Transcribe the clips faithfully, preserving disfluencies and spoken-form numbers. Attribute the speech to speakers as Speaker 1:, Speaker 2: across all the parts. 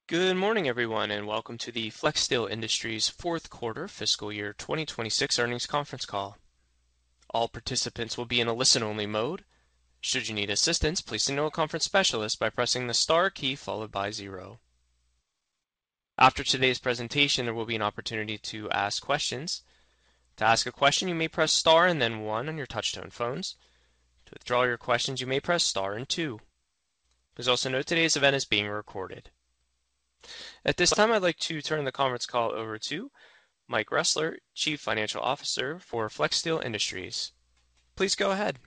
Speaker 1: Good morning, everyone, and welcome to the Flexsteel Industries fourth quarter fiscal year twenty twenty-six earnings conference call. All participants will be in a listen-only mode. Should you need assistance, please signal a conference specialist by pressing the star key followed by zero. After today's presentation, there will be an opportunity to ask questions. To ask a question, you may press star and then one on your touchtone phones. To withdraw your questions, you may press star and two. Please also note today's event is being recorded. At this time, I'd like to turn the conference call over to Mike Ressler, Chief Financial Officer for Flexsteel Industries. Please go ahead.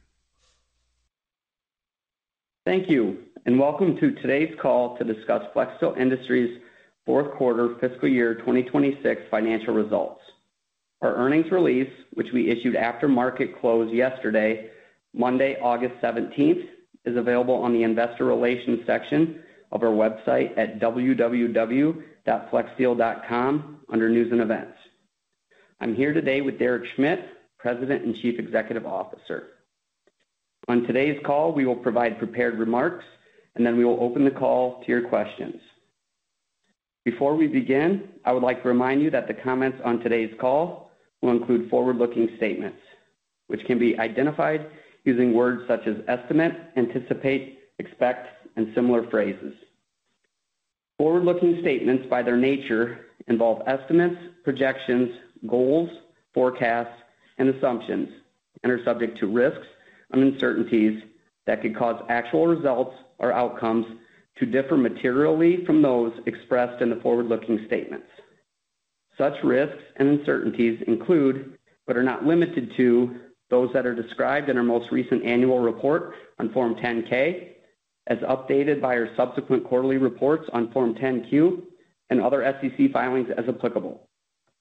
Speaker 2: Thank you, and welcome to today's call to discuss Flexsteel Industries' fourth quarter fiscal year twenty twenty-six financial results. Our earnings release, which we issued after market close yesterday, Monday, August seventeenth, is available on the Investor Relations section of our website at w w w dot flexsteel dot com under News and Events. I'm here today with Derek Schmidt, President and Chief Executive Officer. On today's call, we will provide prepared remarks, and then we will open the call to your questions. Before we begin, I would like to remind you that the comments on today's call will include forward-looking statements, which can be identified using words such as estimate, anticipate, expect, and similar phrases. Forward-looking statements, by their nature, involve estimates, projections, goals, forecasts, and assumptions, and are subject to risks and uncertainties that could cause actual results or outcomes to differ materially from those expressed in the forward-looking statements. Such risks and uncertainties include, but are not limited to, those that are described in our most recent annual report on Form ten K, as updated by our subsequent quarterly reports on Form ten Q, and other S E C filings as applicable.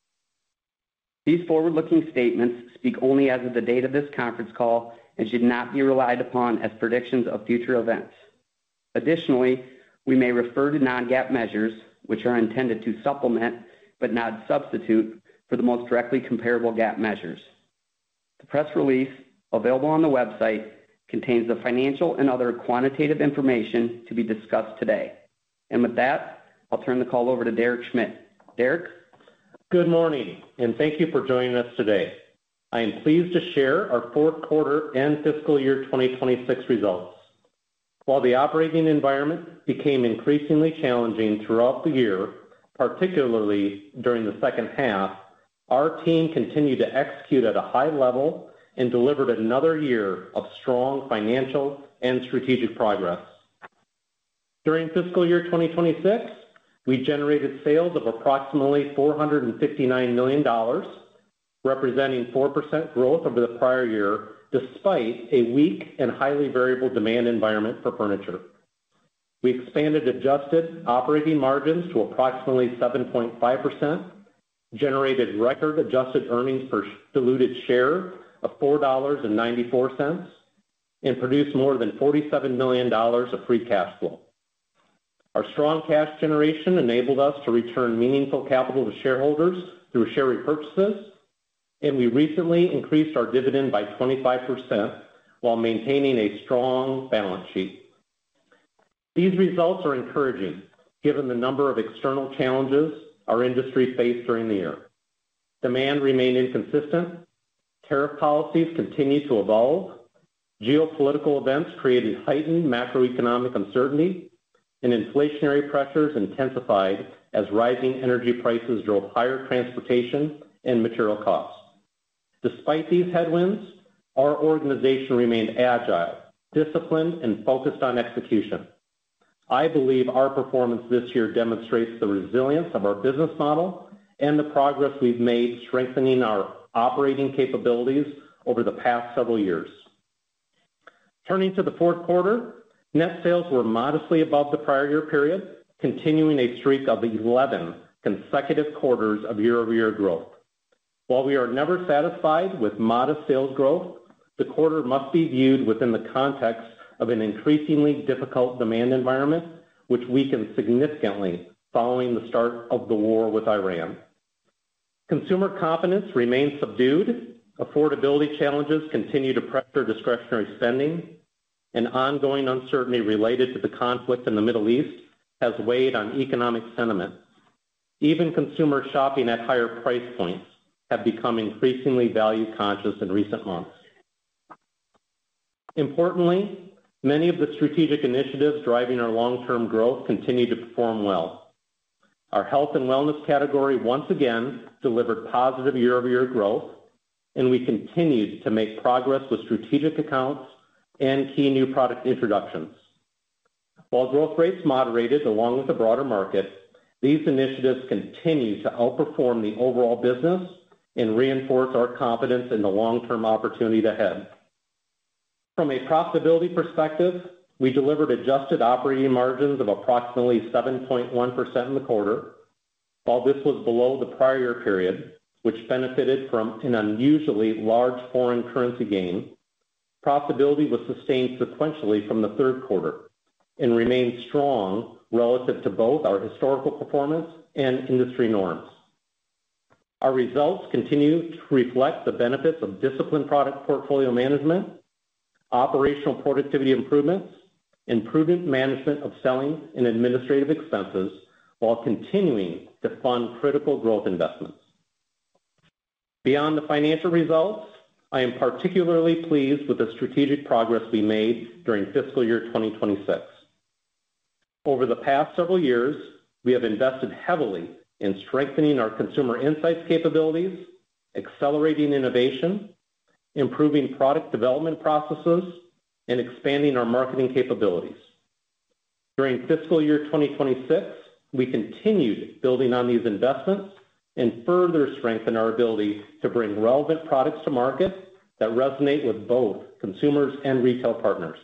Speaker 2: These forward-looking statements speak only as of the date of this conference call and should not be relied upon as predictions of future events. Additionally, we may refer to non-GAAP measures, which are intended to supplement, but not substitute, for the most directly comparable GAAP measures. The press release, available on the website, contains the financial and other quantitative information to be discussed today. And with that, I'll turn the call over to Derek Schmidt. Derek?
Speaker 3: Good morning, and thank you for joining us today. I am pleased to share our fourth quarter and fiscal year twenty twenty-six results. While the operating environment became increasingly challenging throughout the year, particularly during the second half, our team continued to execute at a high level and delivered another year of strong financial and strategic progress. During fiscal year twenty twenty-six, we generated sales of approximately four hundred fifty-nine million dollars, representing four percent growth over the prior year, despite a weak and highly variable demand environment for furniture. We expanded adjusted operating margins to approximately seven point five percent, generated record adjusted earnings per diluted share of four dollars and ninety-four cents, and produced more than forty-seven million dollars of free cash flow. Our strong cash generation enabled us to return meaningful capital to shareholders through share repurchases, and we recently increased our dividend by twenty-five percent while maintaining a strong balance sheet. These results are encouraging, given the number of external challenges our industry faced during the year. Demand remained inconsistent, tariff policies continue to evolve, geopolitical events created heightened macroeconomic uncertainty, and inflationary pressures intensified as rising energy prices drove higher transportation and material costs. Despite these headwinds, our organization remained agile, disciplined, and focused on execution. I believe our performance this year demonstrates the resilience of our business model and the progress we've made strengthening our operating capabilities over the past several years. Turning to the fourth quarter, net sales were modestly above the prior year period, continuing a streak of eleven consecutive quarters of year-over-year growth. While we are never satisfied with modest sales growth, the quarter must be viewed within the context of an increasingly difficult demand environment, which weakened significantly following the start of the war with Iran. Consumer confidence remains subdued, affordability challenges continue to pressure discretionary spending, and ongoing uncertainty related to the conflict in the Middle East has weighed on economic sentiment. Even consumers shopping at higher price points have become increasingly value conscious in recent months. Importantly, many of the strategic initiatives driving our long-term growth continue to perform well. Our health and wellness category once again delivered positive year-over-year growth, and we continued to make progress with strategic accounts and key new product introductions. While growth rates moderated along with the broader market, these initiatives continue to outperform the overall business and reinforce our confidence in the long-term opportunity ahead. From a profitability perspective, we delivered adjusted operating margins of approximately seven point one percent in the quarter. While this was below the prior year period, which benefited from an unusually large foreign currency gain, profitability was sustained sequentially from the third quarter and remained strong relative to both our historical performance and industry norms. Our results continue to reflect the benefits of disciplined product portfolio management, operational productivity improvements, and prudent management of selling and administrative expenses while continuing to fund critical growth investments. Beyond the financial results, I am particularly pleased with the strategic progress we made during fiscal year twenty twenty-six. Over the past several years, we have invested heavily in strengthening our consumer insights capabilities, accelerating innovation, improving product development processes, and expanding our marketing capabilities. During fiscal year twenty twenty-six, we continued building on these investments and further strengthen our ability to bring relevant products to market that resonate with both consumers and retail partners.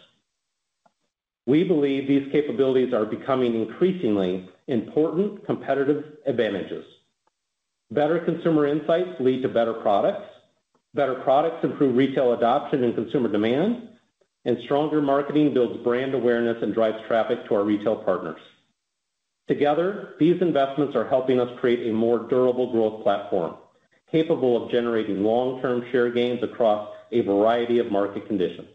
Speaker 3: We believe these capabilities are becoming increasingly important competitive advantages. Better consumer insights lead to better products. Better products improve retail adoption and consumer demand, and stronger marketing builds brand awareness and drives traffic to our retail partners. Together, these investments are helping us create a more durable growth platform, capable of generating long-term share gains across a variety of market conditions.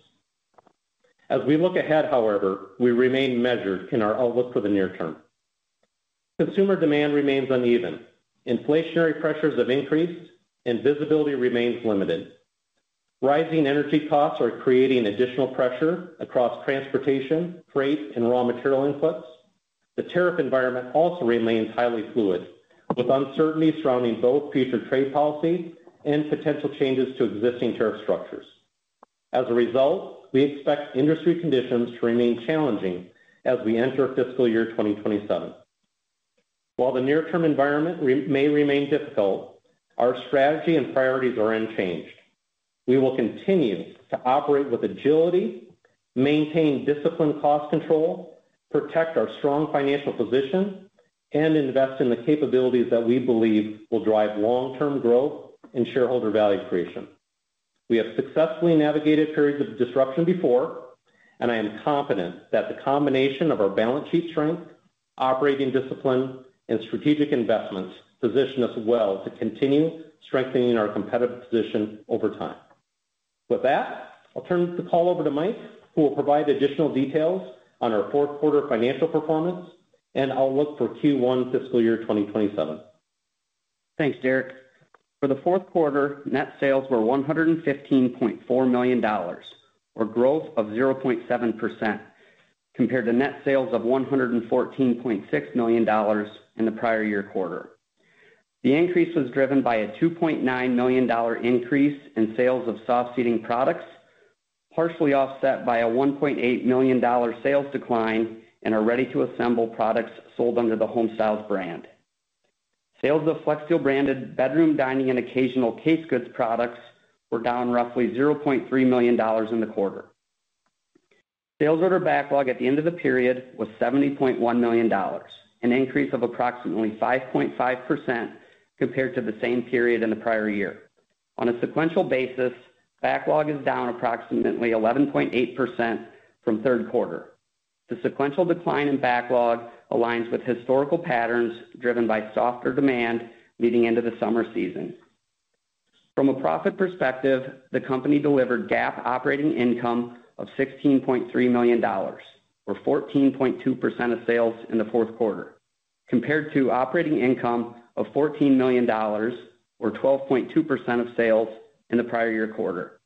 Speaker 3: As we look ahead, however, we remain measured in our outlook for the near term. Consumer demand remains uneven. Inflationary pressures have increased, and visibility remains limited. Rising energy costs are creating additional pressure across transportation, freight, and raw material inputs. The tariff environment also remains highly fluid, with uncertainty surrounding both future trade policy and potential changes to existing tariff structures. As a result, we expect industry conditions to remain challenging as we enter fiscal year twenty twenty-seven. While the near-term environment re- may remain difficult, our strategy and priorities are unchanged. We will continue to operate with agility, maintain disciplined cost control, protect our strong financial position, and invest in the capabilities that we believe will drive long-term growth and shareholder value creation. We have successfully navigated periods of disruption before, and I am confident that the combination of our balance sheet strength, operating discipline, and strategic investments position us well to continue strengthening our competitive position over time. With that, I'll turn the call over to Mike, who will provide additional details on our fourth quarter financial performance and outlook for Q one fiscal year twenty twenty-seven.
Speaker 2: Thanks, Derek. For the fourth quarter, net sales were one hundred fifteen point four million dollars, or growth of zero point seven percent, compared to net sales of one hundred fourteen point six million dollars in the prior year quarter. The increase was driven by a two point nine million dollars increase in sales of soft seating products, partially offset by a one point eight million dollars sales decline in our ready-to-assemble products sold under the Homestyles brand. Sales of Flexsteel branded bedroom, dining, and occasional case goods products were down roughly zero point three million dollars in the quarter. Sales order backlog at the end of the period was seventy point one million dollars, an increase of approximately five point five percent compared to the same period in the prior year. On a sequential basis, backlog is down approximately eleven point eight percent from third quarter. The sequential decline in backlog aligns with historical patterns driven by softer demand leading into the summer season. From a profit perspective, the company delivered GAAP operating income of sixteen point three million dollars, or fourteen point two percent of sales in the fourth quarter, compared to operating income of fourteen million dollars, or twelve point two percent of sales in the prior year quarter.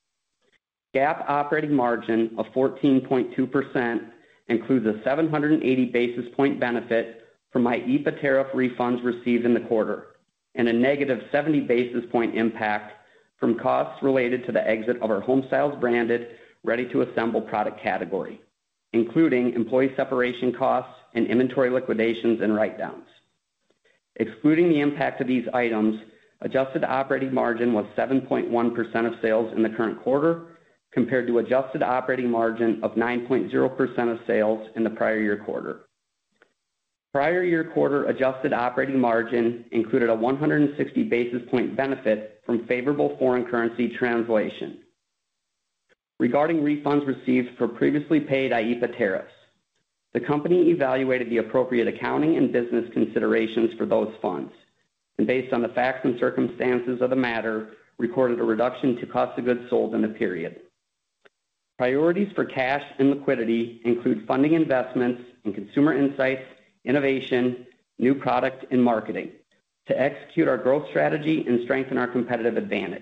Speaker 2: GAAP operating margin of fourteen point two percent includes a seven hundred eighty basis point benefit from IEEPA tariff refunds received in the quarter, and a negative seventy basis point impact from costs related to the exit of our Homestyles branded ready-to-assemble product category, including employee separation costs and inventory liquidations and write-downs. Excluding the impact of these items, adjusted operating margin was seven point one percent of sales in the current quarter, compared to adjusted operating margin of nine point zero percent of sales in the prior year quarter. Prior year quarter adjusted operating margin included a one hundred sixty basis point benefit from favorable foreign currency translation. Regarding refunds received for previously paid IEEPA tariffs, the company evaluated the appropriate accounting and business considerations for those funds, and based on the facts and circumstances of the matter, recorded a reduction to cost of goods sold in the period. Priorities for cash and liquidity include funding investments in consumer insights, innovation, new product, and marketing to execute our growth strategy and strengthen our competitive advantage.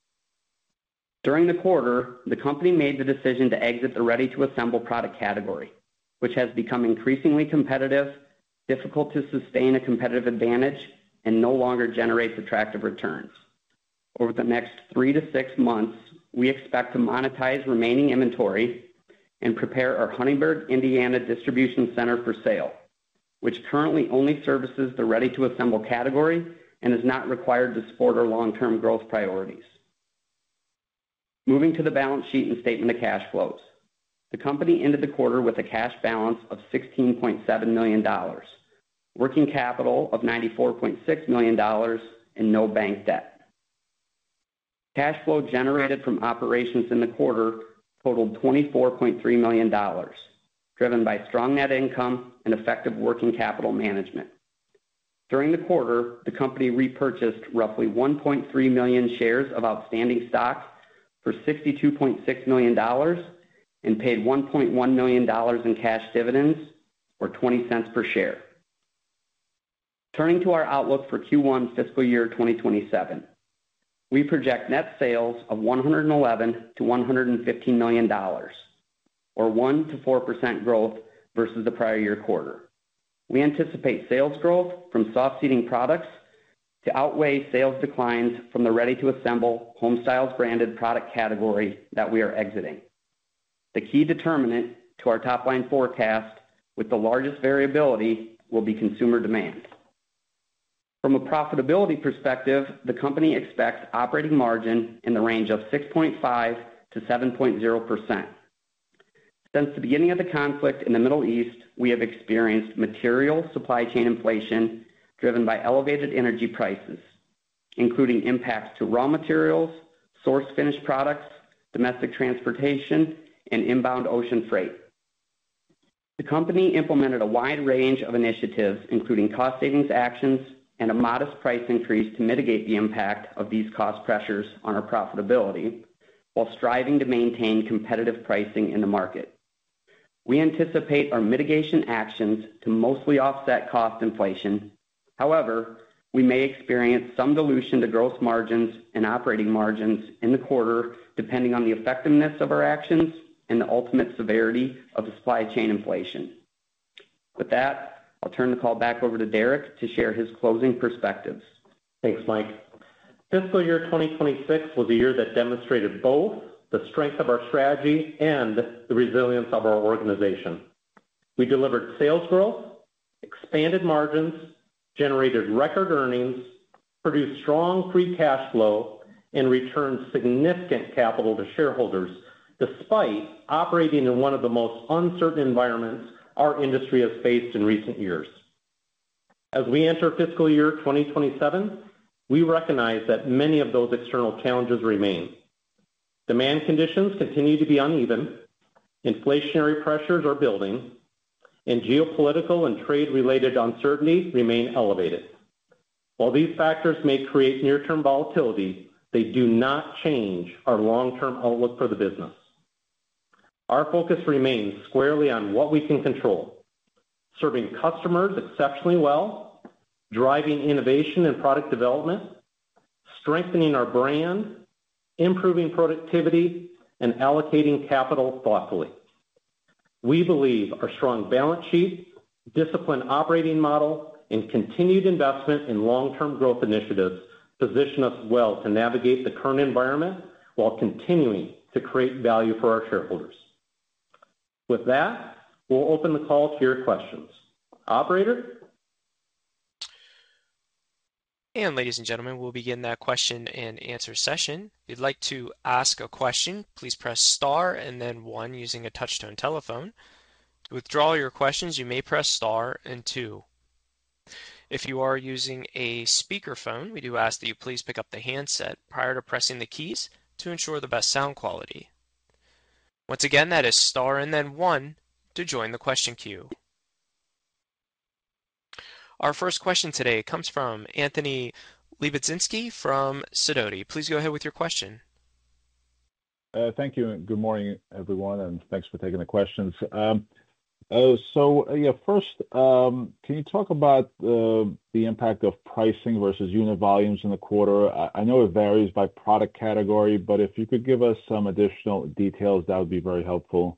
Speaker 2: During the quarter, the company made the decision to exit the ready-to-assemble product category, which has become increasingly competitive, difficult to sustain a competitive advantage, and no longer generates attractive returns. Over the next three to six months, we expect to monetize remaining inventory and prepare our Huntingburg, Indiana distribution center for sale, which currently only services the ready-to-assemble category and is not required to support our long-term growth priorities. Moving to the balance sheet and statement of cash flows. The company ended the quarter with a cash balance of sixteen point seven million dollars, working capital of ninety-four point six million dollars, and no bank debt. Cash flow generated from operations in the quarter totaled twenty-four point three million dollars, driven by strong net income and effective working capital management. During the quarter, the company repurchased roughly one point three million shares of outstanding stock for sixty-two point six million dollars and paid one point one million dollars in cash dividends, or twenty cents per share. Turning to our outlook for Q one fiscal year twenty twenty-seven, we project net sales of one hundred eleven to one hundred fifteen million dollars, or one to four percent growth versus the prior year quarter. We anticipate sales growth from soft seating products to outweigh sales declines from the ready-to-assemble Homestyles branded product category that we are exiting. The key determinant to our top-line forecast with the largest variability will be consumer demand. From a profitability perspective, the company expects operating margin in the range of six point five to seven point zero percent. Since the beginning of the conflict in the Middle East, we have experienced material supply chain inflation driven by elevated energy prices, including impacts to raw materials, source finished products, domestic transportation, and inbound ocean freight. The company implemented a wide range of initiatives, including cost savings actions and a modest price increase to mitigate the impact of these cost pressures on our profitability, while striving to maintain competitive pricing in the market. We anticipate our mitigation actions to mostly offset cost inflation. However, we may experience some dilution to gross margins and operating margins in the quarter, depending on the effectiveness of our actions and the ultimate severity of the supply chain inflation. With that, I'll turn the call back over to Derek to share his closing perspectives.
Speaker 3: Thanks, Mike. Fiscal year twenty twenty-six was a year that demonstrated both the strength of our strategy and the resilience of our organization. We delivered sales growth, expanded margins, generated record earnings, produced strong free cash flow, and returned significant capital to shareholders, despite operating in one of the most uncertain environments our industry has faced in recent years. As we enter fiscal year twenty twenty-seven, we recognize that many of those external challenges remain. Demand conditions continue to be uneven, inflationary pressures are building, and geopolitical and trade-related uncertainty remain elevated. While these factors may create near-term volatility, they do not change our long-term outlook for the business. Our focus remains squarely on what we can control, serving customers exceptionally well, driving innovation and product development, strengthening our brand, improving productivity, and allocating capital thoughtfully. We believe our strong balance sheet, disciplined operating model, and continued investment in long-term growth initiatives position us well to navigate the current environment while continuing to create value for our shareholders. With that, we'll open the call to your questions. Operator?
Speaker 1: And ladies and gentlemen, we'll begin that question and answer session. If you'd like to ask a question, please press star and then one using a touch-tone telephone. To withdraw your questions, you may press star and two. If you are using a speakerphone, we do ask that you please pick up the handset prior to pressing the keys to ensure the best sound quality. Once again, that is star and then one to join the question queue. Our first question today comes from Anthony Lebiedzinski from Sidoti. Please go ahead with your question.
Speaker 4: Uh, thank you. And good morning, everyone, and thanks for taking the questions. Um, uh, so, uh, yeah, first, um, can you talk about uh, the impact of pricing versus unit volumes in the quarter? I, I know it varies by product category, but if you could give us some additional details, that would be very helpful.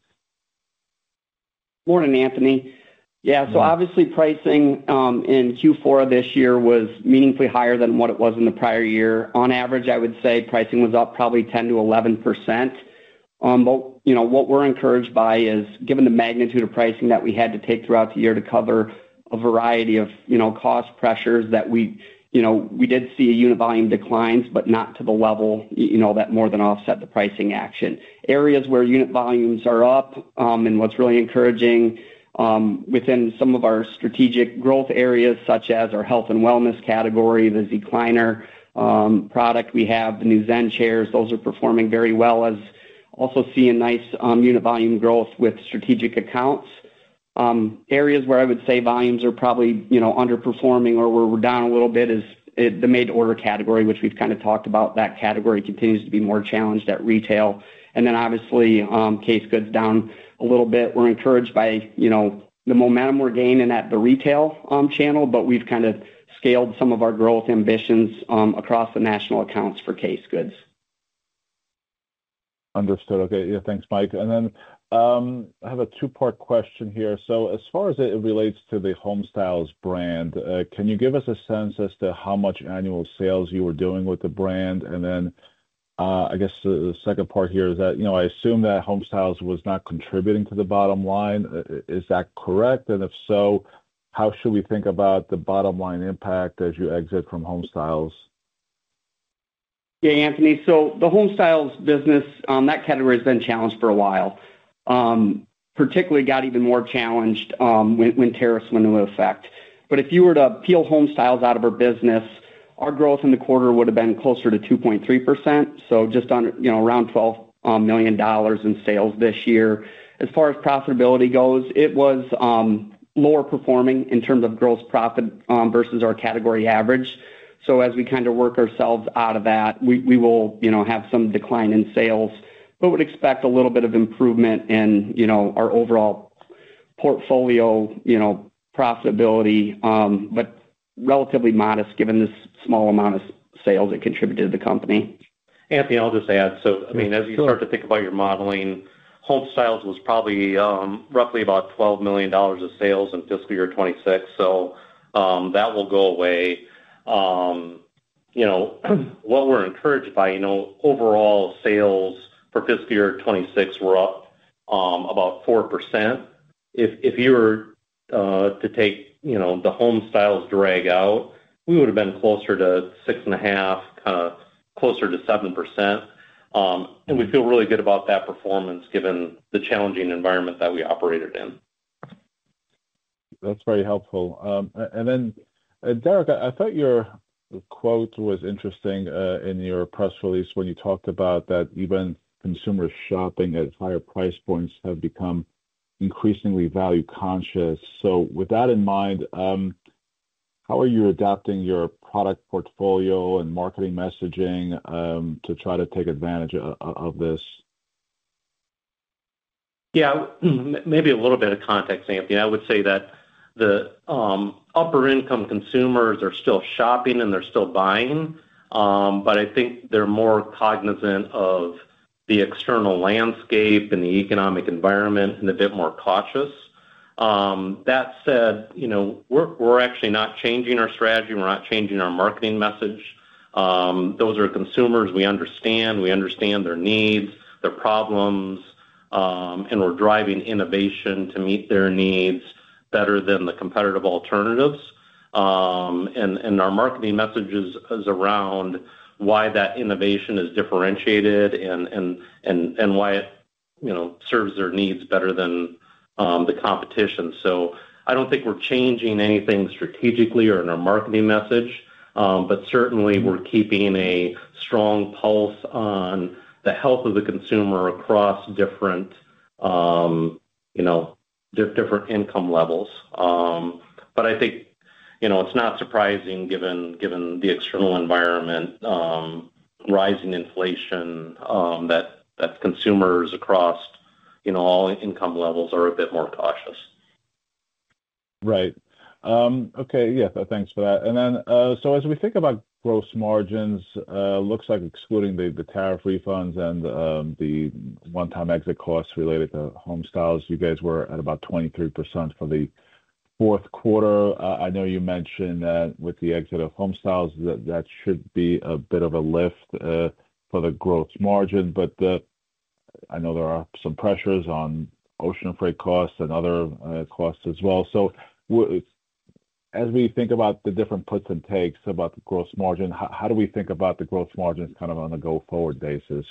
Speaker 2: Morning, Anthony. Yeah, so obviously pricing um, in Q four of this year was meaningfully higher than what it was in the prior year. On average, I would say pricing was up probably ten to eleven percent. Um, but, you know, what we're encouraged by is, given the magnitude of pricing that we had to take throughout the year to cover a variety of, you know, cost pressures, that we, you know, we did see a unit volume declines, but not to the level, you know, that more than offset the pricing action. Areas where unit volumes are up, um, and what's really encouraging, Um, within some of our strategic growth areas, such as our health and wellness category, the Zecliner um, product we have, the new Zen chairs, those are performing very well, as also seeing nice um, unit volume growth with strategic accounts. Um, areas where I would say volumes are probably, you know, underperforming or where we're down a little bit is it, the made-to-order category, which we've kind of talked about. That category continues to be more challenged at retail. And then obviously um, case goods down a little bit. We're encouraged by, you know, the momentum we're gaining at the retail um, channel, but we've kind of scaled some of our growth ambitions um, across the national accounts for case goods.
Speaker 4: Understood. Okay. Yeah, thanks, Mike. And then um, I have a two-part question here. So as far as it relates to the Homestyles brand, uh, can you give us a sense as to how much annual sales you were doing with the brand? And then Uh, I guess the, the second part here is that, you know, I assume that Homestyles was not contributing to the bottom line. Uh, Is that correct? And if so, how should we think about the bottom line impact as you exit from Homestyles?
Speaker 2: Yeah, Anthony. So the Homestyles business, um, that category has been challenged for a while. Um, particularly got even more challenged um, when, when tariffs went into effect. But if you were to peel Homestyles out of our business, our growth in the quarter would have been closer to two point three percent, so just under, you know, around twelve million dollars in sales this year. As far as profitability goes, it was um, lower performing in terms of gross profit um, versus our category average. So as we kind of work ourselves out of that, we, we will, you know, have some decline in sales, but would expect a little bit of improvement in, you know, our overall portfolio, you know, profitability, um, but relatively modest given this small amount of sales that contributed to the company.
Speaker 3: Anthony, I'll just add, so, I mean, as you
Speaker 4: Sure.
Speaker 3: start to think about your modeling, Homestyles was probably um, roughly about twelve million dollars of sales in fiscal year twenty-six, so um, that will go away. Um, you know, what we're encouraged by, you know, overall sales for fiscal year twenty-six were up um, about four percent. If, if you were uh, to take, you know, the Homestyles drag out, we would have been closer to six and a half, kind of closer to seven percent. Um, and we feel really good about that performance given the challenging environment that we operated in.
Speaker 4: That's very helpful. Um, and then, uh, Derek, I, I thought your quote was interesting uh, in your press release when you talked about that even consumers shopping at higher price points have become increasingly value conscious. So with that in mind, um, how are you adapting your product portfolio and marketing messaging um, to try to take advantage of, of this?
Speaker 3: Yeah, maybe a little bit of context, Anthony. I would say that the um, upper income consumers are still shopping and they're still buying, um, but I think they're more cognizant of the external landscape and the economic environment and a bit more cautious. Um, that said, you know, we're, we're actually not changing our strategy. We're not changing our marketing message. Um, those are consumers we understand. We understand their needs, their problems, um, and we're driving innovation to meet their needs better than the competitive alternatives. Um, and, and our marketing message is, is around why that innovation is differentiated and, and, and, and why it, you know, serves their needs better than um, the competition. So I don't think we're changing anything strategically or in our marketing message, um, but certainly we're keeping a strong pulse on the health of the consumer across different, um, you know, di- different income levels. Um, but I think, you know, it's not surprising given given the external environment, um, rising inflation, um, that that consumers across, you know, all income levels are a bit more cautious.
Speaker 4: Right. Um, okay. Yeah. th- Thanks for that. And then, uh, so as we think about gross margins, uh, looks like excluding the, the tariff refunds and um, the one-time exit costs related to home styles, you guys were at about twenty-three percent for the fourth quarter. Uh, I know you mentioned that with the exit of home styles, that that should be a bit of a lift uh, for the gross margin, but uh, I know there are some pressures on ocean freight costs and other uh, costs as well. So w- as we think about the different puts and takes about the gross margin, how, how do we think about the gross margins kind of on a go-forward basis?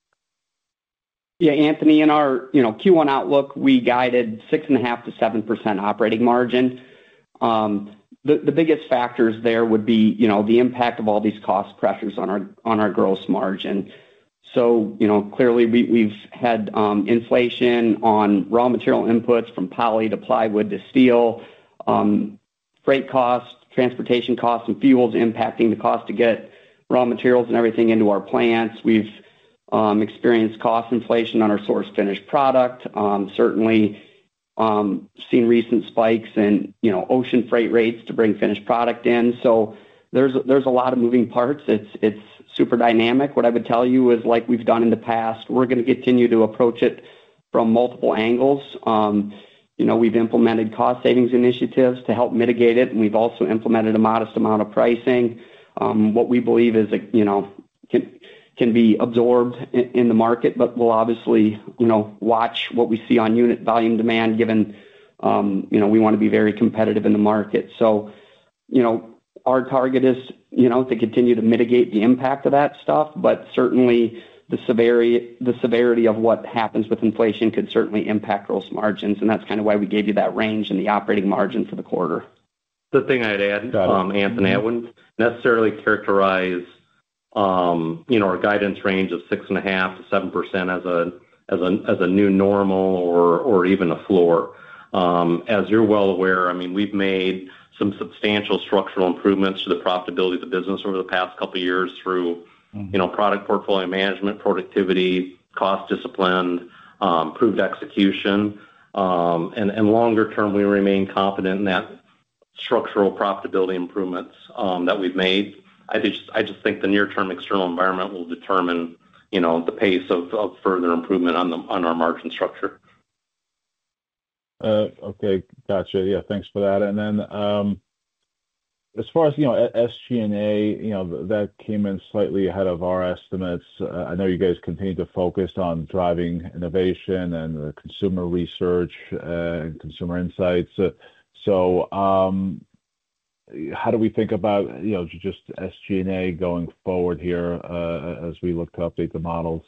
Speaker 2: Yeah, Anthony, in our, you know, Q one outlook, we guided six and a half to seven percent operating margin. Um, the, the biggest factors there would be, you know, the impact of all these cost pressures on our, on our gross margin. So, you know, clearly we, we've had um, inflation on raw material inputs from poly to plywood to steel, um, freight costs, transportation costs, and fuels impacting the cost to get raw materials and everything into our plants. We've um, experienced cost inflation on our source finished product. Um, certainly um, seen recent spikes in, you know, ocean freight rates to bring finished product in. So there's there's a lot of moving parts. It's it's super dynamic. What I would tell you is, like we've done in the past, we're going to continue to approach it from multiple angles. Um, you know, we've implemented cost savings initiatives to help mitigate it, and we've also implemented a modest amount of pricing. Um, what we believe is, you know, can can be absorbed in, in the market, but we'll obviously, you know, watch what we see on unit volume demand, given, um, you know, we want to be very competitive in the market. So, you know, our target is, you know, to continue to mitigate the impact of that stuff, but certainly the severity the severity of what happens with inflation could certainly impact gross margins, and that's kind of why we gave you that range in the operating margin for the quarter.
Speaker 3: The thing I'd add, um, Anthony, I wouldn't necessarily characterize, um, you know, our guidance range of six and a half to seven percent as a as a as a new normal or or even a floor. Um, as you're well aware, I mean, we've made some substantial structural improvements to the profitability of the business over the past couple of years through, mm-hmm. you know, product portfolio management, productivity, cost discipline, um, improved execution, um, and and longer term, we remain confident in that structural profitability improvements um, that we've made. I just I just think the near-term external environment will determine, you know, the pace of, of further improvement on the on our margin structure.
Speaker 4: Uh, okay, gotcha. Yeah, thanks for that. And then um, as far as, you know, S G and A, you know, that came in slightly ahead of our estimates. Uh, I know you guys continue to focus on driving innovation and uh, consumer research uh, and consumer insights. Uh, so um, how do we think about, you know, just S G and A going forward here uh, as we look to update the models?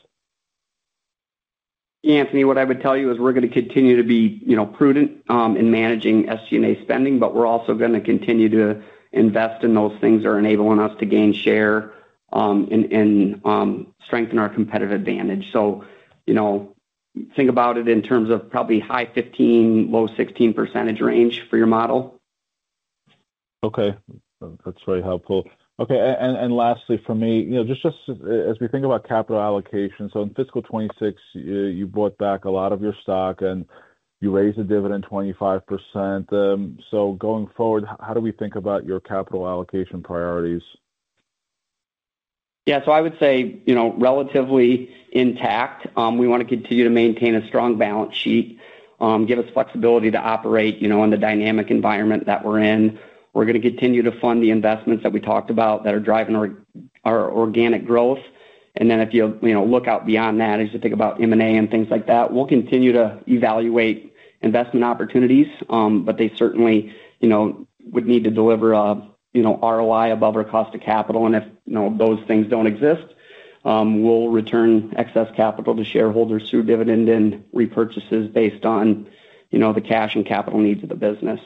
Speaker 2: Anthony, what I would tell you is we're going to continue to be, you know, prudent um, in managing S G and A spending, but we're also going to continue to invest in those things that are enabling us to gain share um, and, and um, strengthen our competitive advantage. So, you know, think about it in terms of probably high fifteen, low sixteen percentage range for your model.
Speaker 4: Okay, that's very helpful. Okay. And and lastly, for me, you know, just just as we think about capital allocation, so in fiscal twenty-six, you you bought back a lot of your stock, and you raised the dividend twenty-five percent. Um, So going forward, h- how do we think about your capital allocation priorities?
Speaker 2: Yeah, so I would say, you know, relatively intact. Um, we want to continue to maintain a strong balance sheet, um, give us flexibility to operate, you know, in the dynamic environment that we're in. We're going to continue to fund the investments that we talked about that are driving our, our organic growth. And then if you, you know, look out beyond that, as you think about M and A and things like that, we'll continue to evaluate investment opportunities, um, but they certainly, you know, would need to deliver a, you know, R O I above our cost of capital. And if, you know, those things don't exist, um, we'll return excess capital to shareholders through dividend and repurchases based on, you know, the cash and capital needs of the business.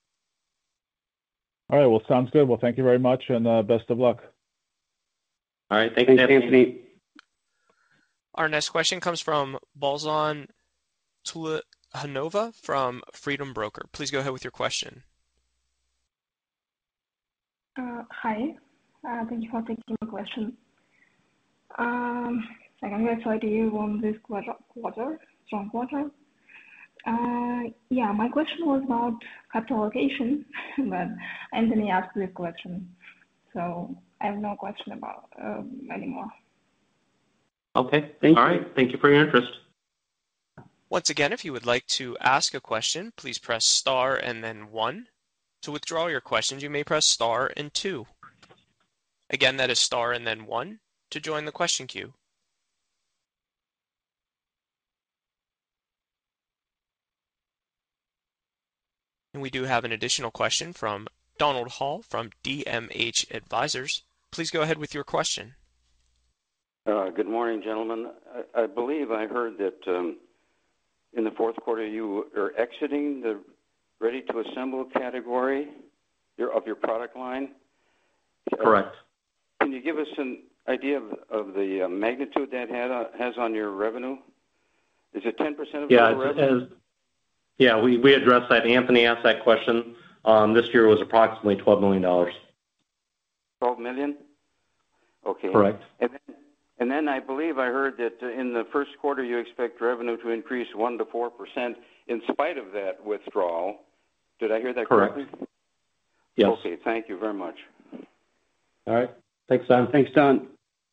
Speaker 4: All right. Well, sounds good. Well, thank you very much, and uh, best of luck.
Speaker 3: All right. Thanks,
Speaker 2: Thanks,
Speaker 3: Anthony.
Speaker 2: Anthony.
Speaker 1: Our next question comes from Balzan Tulahanova from Freedom Broker. Please go ahead with your question.
Speaker 5: Uh, Hi. Uh, Thank you for taking my question. Um, I congratulate you on this quarter, quarter, strong quarter. Uh, Yeah, my question was about capital allocation, but Anthony asked this question, so I have no question about um, anymore.
Speaker 3: Okay.
Speaker 2: Thank
Speaker 3: All
Speaker 2: you.
Speaker 3: right. Thank you for your interest.
Speaker 1: Once again, if you would like to ask a question, please press star and then one. To withdraw your questions, you may press star and two. Again, that is star and then one to join the question queue. And we do have an additional question from Donald Hall from D M H Advisors. Please go ahead with your question.
Speaker 6: Uh, good morning, gentlemen. I, I believe I heard that um, in the fourth quarter you are exiting the ready-to-assemble category your, of your product line.
Speaker 3: Correct.
Speaker 6: Uh, can you give us an idea of, of the uh, magnitude that had, uh, has on your revenue? Is it ten percent of
Speaker 3: Yeah,
Speaker 6: total
Speaker 3: it's,
Speaker 6: revenue?
Speaker 3: as, yeah, we, we addressed that. Anthony asked that question. Um, this year was approximately twelve million dollars.
Speaker 6: twelve million dollars? Okay.
Speaker 3: Correct.
Speaker 6: And then, and then I believe I heard that uh, in the first quarter you expect revenue to increase one to four percent in spite of that withdrawal. Did I hear that
Speaker 3: Correct.
Speaker 6: correctly?
Speaker 3: Yes.
Speaker 6: Okay, thank you very much.
Speaker 3: All right. Thanks, Don.
Speaker 2: Thanks, Don.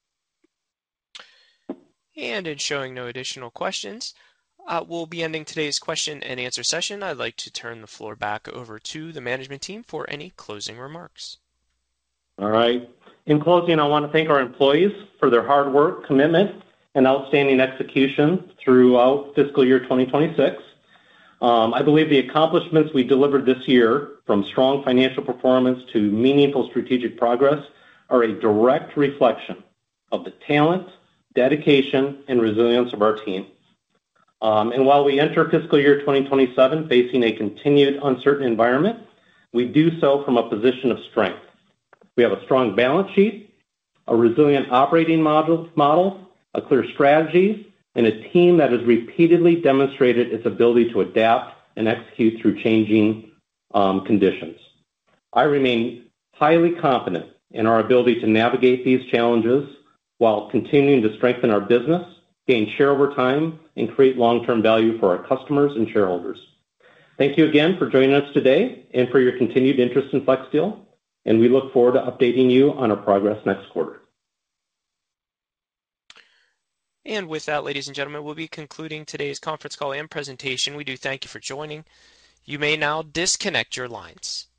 Speaker 1: And in showing no additional questions, uh, we'll be ending today's question and answer session. I'd like to turn the floor back over to the management team for any closing remarks.
Speaker 3: All right. In closing, I want to thank our employees for their hard work, commitment, and outstanding execution throughout fiscal year twenty twenty-six. Um, I believe the accomplishments we delivered this year, from strong financial performance to meaningful strategic progress, are a direct reflection of the talent, dedication, and resilience of our team. Um, and while we enter fiscal year twenty twenty-seven facing a continued uncertain environment, we do so from a position of strength. We have a strong balance sheet, a resilient operating model, model, a clear strategy, and a team that has repeatedly demonstrated its ability to adapt and execute through changing um, conditions. I remain highly confident in our ability to navigate these challenges while continuing to strengthen our business, gain share over time, and create long-term value for our customers and shareholders. Thank you again for joining us today and for your continued interest in FlexSteel, and we look forward to updating you on our progress next quarter.
Speaker 1: And with that, ladies and gentlemen, we'll be concluding today's conference call and presentation. We do thank you for joining. You may now disconnect your lines.